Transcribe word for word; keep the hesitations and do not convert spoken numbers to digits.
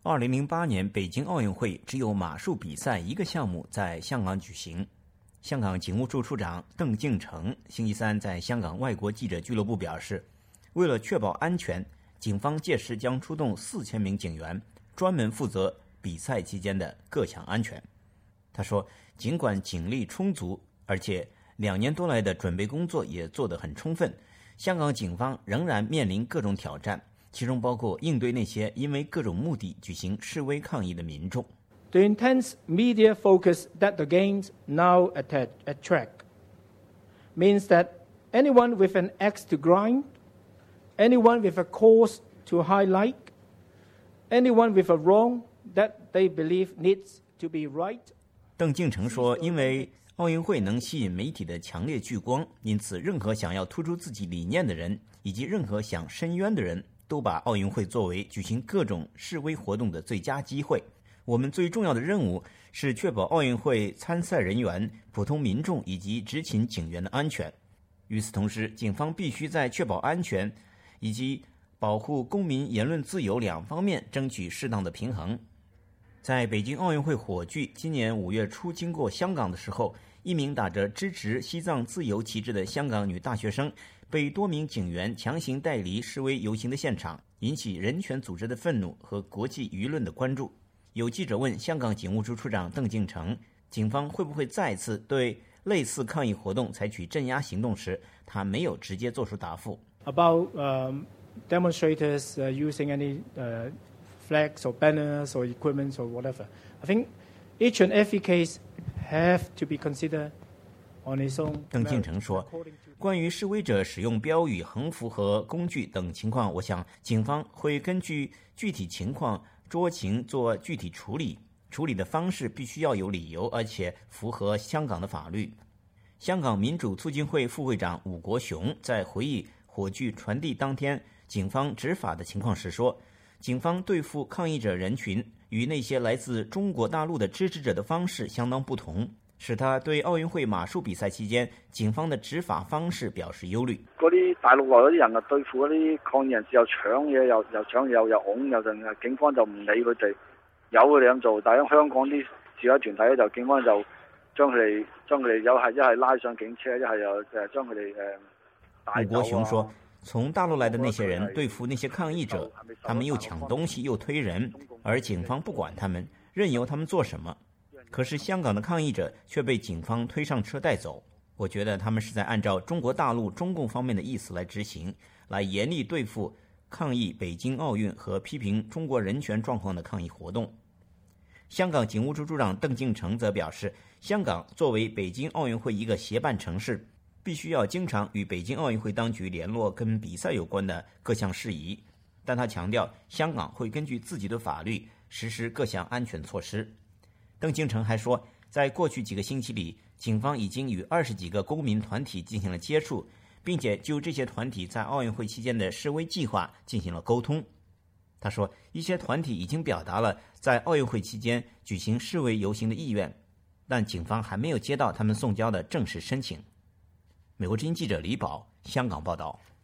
二零零八年北京奥运会只有马术比赛一个项目在香港举行。香港警务处处长邓敬成星期三在香港外国记者俱乐部表示，为了确保安全，警方届时将出动四千名警员，专门负责比赛期间的各项安全。他说，尽管警力充足，而且两年多来的准备工作也做得很充分，香港警方仍然面临各种挑战，其中包括应对那些因为各种目的举行示威抗议的民众。 The intense media focus that the Games now attract means that anyone with an axe to grind, anyone with a cause to highlight, anyone with a wrong that they believe needs to be right. 邓敬成说，因为奥运会能吸引媒体的强烈聚光，因此任何想要突出自己理念的人，以及任何想申冤的人，都把奥运会作为举行各种示威活动的最佳机会。我们最重要的任务是确保奥运会参赛人员、普通民众以及执勤警员的安全。与此同时，警方必须在确保安全以及保护公民言论自由两方面争取适当的平衡。在北京奥运会火炬今年五月初经过香港的时候，一名打着支持西藏自由旗帜的香港女大学生被多名警员强行带离示威游行的现场，引起人权组织的愤怒和国际舆论的关注。有记者问香港警务处处长邓敬成，警方会不会再次对类似抗议活动采取镇压行动时，他没有直接做出答复。 About um, demonstrators uh, using any uh, flags or banners or equipment or whatever, I think each and every case have to be considered on its own. 邓敬成说，关于示威者使用标语、横幅和工具等情况，我想警方会根据具体情况酌情做具体处理，处理的方式必须要有理由，而且符合香港的法律。香港民主促进会副会长伍国雄在回忆火炬传递当天警方执法的情况时说，警方对付抗议者人群与那些来自中国大陆的支持者的方式相当不同，使他對奧運會馬術比賽期間警方的執法方式表示憂慮。 嗰啲大陸來嗰啲人啊，對付嗰啲抗議人士又搶嘢，又又搶嘢，又又擁又剩，警方就唔理佢哋，由佢哋咁做。但係香港啲示威團體咧，就警方就將佢哋將佢哋有係一係拉上警車，一係又誒將佢哋誒帶走啊。伍國雄說，從大陸來的那些人對付那些抗議者，他們又搶東西又推人，而警方不管他們，任由他們做什麼。可是香港的抗議者卻被警方推上車帶走，我覺得他們是在按照中國大陸中共方面的意思來執行，來嚴厲對付抗議北京奧運和批評中國人權狀況的抗議活動。香港警務處處長鄧敬成則表示，香港作為北京奧運會一個協辦城市，必須要經常與北京奧運會當局聯絡跟比賽有關的各項事宜，但他強調香港會根據自己的法律實施各項安全措施。鄧敬成還說，在過去幾個星期裡，警方已經與二十幾個公民團體進行了接觸，並且就這些團體在奧運會期間的示威計劃進行了溝通。他說，一些團體已經表達了在奧運會期間舉行示威遊行的意願，但警方還沒有接到他們送交的正式申請。美國之音記者李寶香港報道。